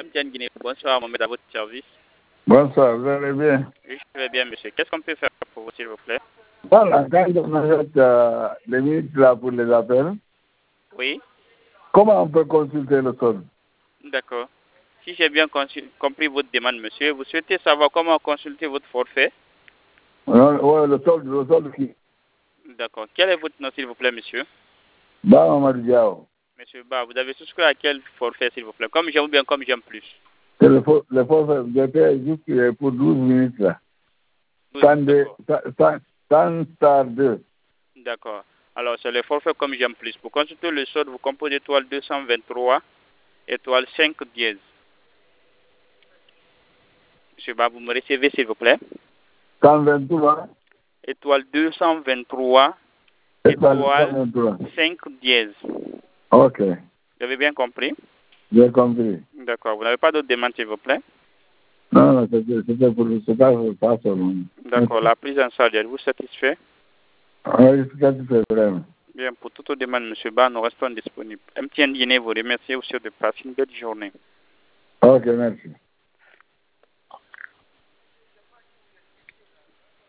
MTN Guinée, bonsoir, Mohamed, à votre service. Bonsoir, vous allez bien? Oui, je vais bien, monsieur. Qu'est-ce qu'on peut faire pour vous, s'il vous plaît? Voilà, quand on arrête les minutes là pour les appels, Oui, comment on peut consulter le solde? d'accord. Si j'ai bien compris votre demande, monsieur, vous souhaitez savoir comment consulter votre forfait? Oui, le solde qui? D'accord. Quel est votre nom, s'il vous plaît, monsieur? Bah, Mamadou Diao. Monsieur Ba, vous avez souscrit à quel forfait, s'il vous plaît? Comme j'aime ou bien comme j'aime plus? C'est le forfait, j'étais juste pour 12 minutes là. Star 2. D'accord. Alors, c'est le forfait comme j'aime plus. Pour consulter le solde, vous composez étoile 223, étoile 5 dièse. Monsieur Ba, vous me recevez, s'il vous plaît? 123. Étoile 223, étoile 5 dièse. Ok, Vous avez bien compris? j'ai compris. D'accord. Vous n'avez pas d'autres demandes, s'il vous plaît? Non, c'était pour pas seulement. D'accord. La prise en charge, êtes-vous satisfait? Oui, je suis satisfait vraiment. Bien, pour toute demande, monsieur Ba, nous restons disponibles. MTN Guinée vous remercie aussi de passer une belle journée. Ok, merci.